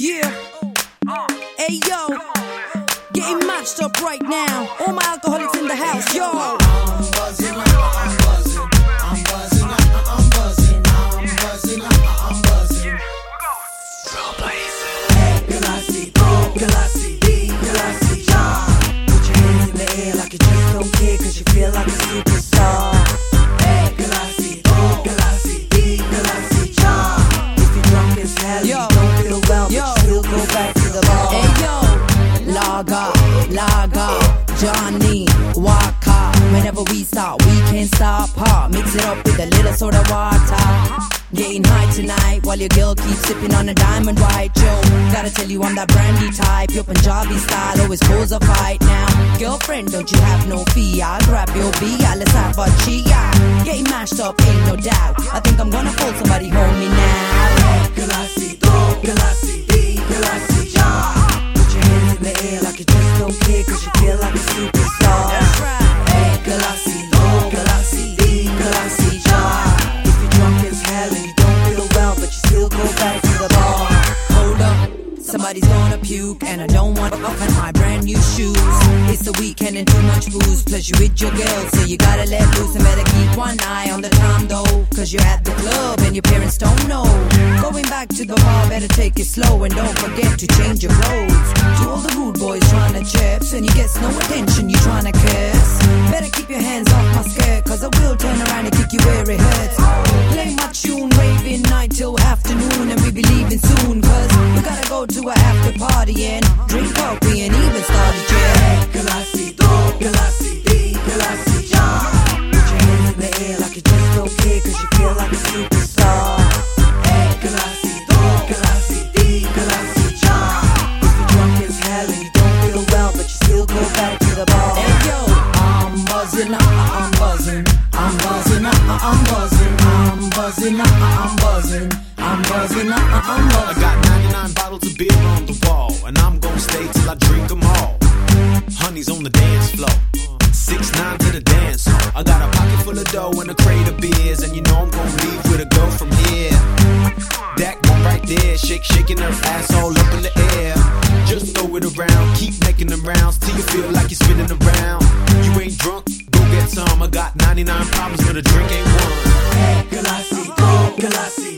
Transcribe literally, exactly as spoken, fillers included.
Yeah. Hey yo, getting matched up right now. All my alcoholics in the house, yo. I'm buzzing, I'm buzzing, I'm buzzing, I'm buzzing, I'm buzzing, I'm buzzing. Hey, Galassi, oh, Galassi, D, Galassi, yeah. Put your hands in the air like you just don't care, cause you feel like a superstar. Hey, Galassi, oh, Galassi, D, Galassi, yeah. If you're drunk as hell, Yo. you don't feel well, Yo. but you still go back to the bar. Hey yo, Laga, Laga, Johnny, Waka. Whenever we start, we can't stop. Pop, mix it up with a little soda water. Getting high tonight while your girl keeps sipping on a diamond white. Yo, gotta tell you I'm that brandy type. Your Punjabi style always cause a fight now. Girlfriend, don't you have no fear? I'll grab your beer, let's have a chia. Getting mashed up, ain't no doubt. I think I'm gonna call somebody home me now. Galassi, oh, Galassi, D, Galassi, yeah. Put your hands in the air like you just don't care, cause you feel like a superstar. That's right. Hey, Galassi, oh, Galassi, D, Galassi, yeah. If you're drunk as hell and you don't feel well, but you still go back to the bar. Hold up, somebody's gonna puke, and I don't want to offend my brand new shoes. It's the weekend and too much booze, plus you with your girl, so you gotta let loose and better keep one eye on the time though, cause you're at the club and your parents don't know. Going back to the bar, better take it slow and don't forget to change your clothes. To all the rude boys trying to chips and you get no attention, you trying to kiss. Better keep your hands off my skirt, cause I will turn around and kick you where it hurts. Play my tune, raving night till afternoon, and we be leaving soon, cause we gotta go to a after party and drink up, we ain't even started yet. Galassi, oh, Galassi, D, Galassi, yeah. Put your hands in the air like you just don't care, cause you feel like a superstar. Hey, Galassi, oh, Galassi, D, Galassi, yeah. If you're drunk as hell and you don't feel well, but you still go back to the bar. Hey yo, I'm buzzing, I'm buzzing, I'm buzzing, I'm buzzing, I'm buzzing, I'm buzzing, I'm buzzing, I'm I buzzing. got ninety-nine bottles of beer on the wall, and I'm gon' stay till I drink them all. Honey's on the dance floor, six nine to the dance hall. I got a pocket full of dough and a crate of beers, and you know I'm gon' leave with a go from here. That one right there, shake, shaking her ass all up in the air. Just throw it around, keep making them rounds till you feel like you're spinning around. You ain't drunk, go get some. I got ninety-nine problems, but a drink ain't one. Hey, Galassi, oh, Galassi.